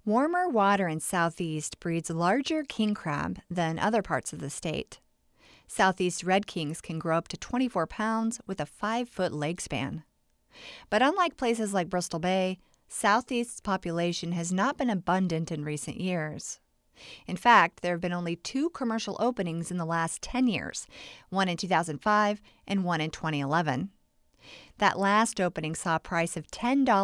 Warmer water in Southeast breeds larger king crab than other parts of the state. Southeast red kings can grow up to 24 pounds with a 5-foot leg span. But unlike places like Bristol Bay, Southeast's population has not been abundant in recent years. In fact, there have been only 2 commercial openings in the last 10 years, one in 2005 and one in 2011. That last opening saw a price of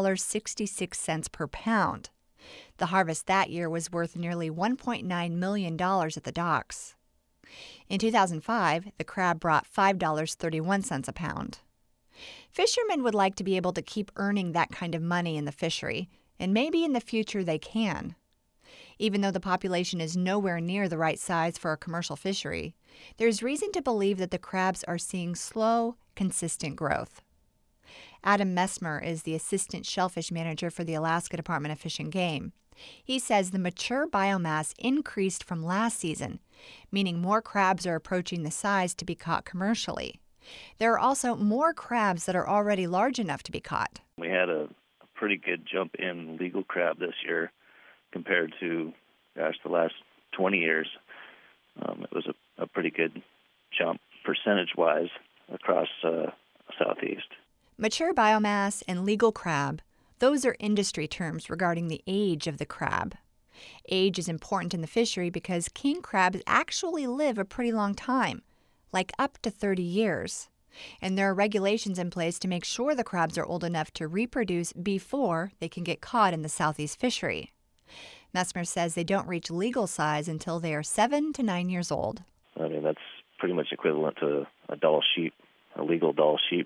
$10.66 per pound. The harvest that year was worth nearly $1.9 million at the docks. In 2005, the crab brought $5.31 a pound. Fishermen would like to be able to keep earning that kind of money in the fishery, and maybe in the future they can. Even though the population is nowhere near the right size for a commercial fishery, there's reason to believe that the crabs are seeing slow, consistent growth. Adam Messmer is the assistant shellfish manager for the Alaska Department of Fish and Game. He says the mature biomass increased from last season, meaning more crabs are approaching the size to be caught commercially. There are also more crabs that are already large enough to be caught. We had a pretty good jump in legal crab this year compared to, the last 20 years. It was a pretty good jump percentage-wise across Southeast. Mature biomass and legal crab, those are industry terms regarding the age of the crab. Age is important in the fishery because king crabs actually live a pretty long time, like up to 30 years. And there are regulations in place to make sure the crabs are old enough to reproduce before they can get caught in the Southeast fishery. Messmer says they don't reach legal size until they are 7 to 9 years old. I mean, that's pretty much equivalent to a Dall sheep, a legal Dall sheep.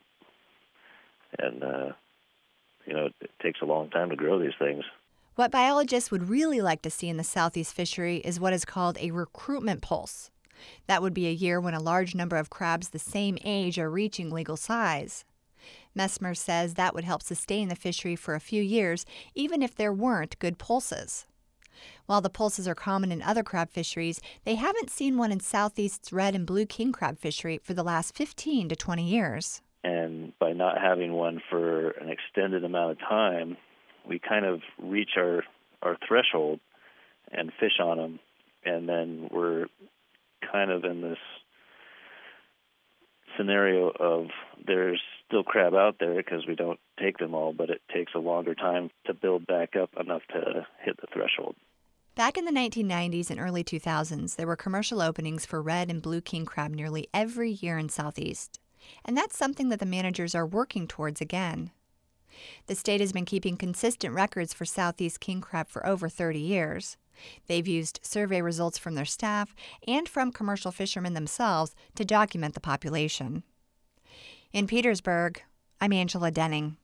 And, it takes a long time to grow these things. What biologists would really like to see in the Southeast fishery is what is called a recruitment pulse. That would be a year when a large number of crabs the same age are reaching legal size. Messmer says that would help sustain the fishery for a few years, even if there weren't good pulses. While the pulses are common in other crab fisheries, they haven't seen one in Southeast's red and blue king crab fishery for the last 15 to 20 years. And by not having one for an extended amount of time, we kind of reach our threshold and fish on them, and then we're kind of in this scenario of there's still crab out there because we don't take them all, but it takes a longer time to build back up enough to hit the threshold. Back in the 1990s and early 2000s, there were commercial openings for red and blue king crab nearly every year in Southeast. And that's something that the managers are working towards again. The state has been keeping consistent records for Southeast king crab for over 30 years. They've used survey results from their staff and from commercial fishermen themselves to document the population. In Petersburg, I'm Angela Denning.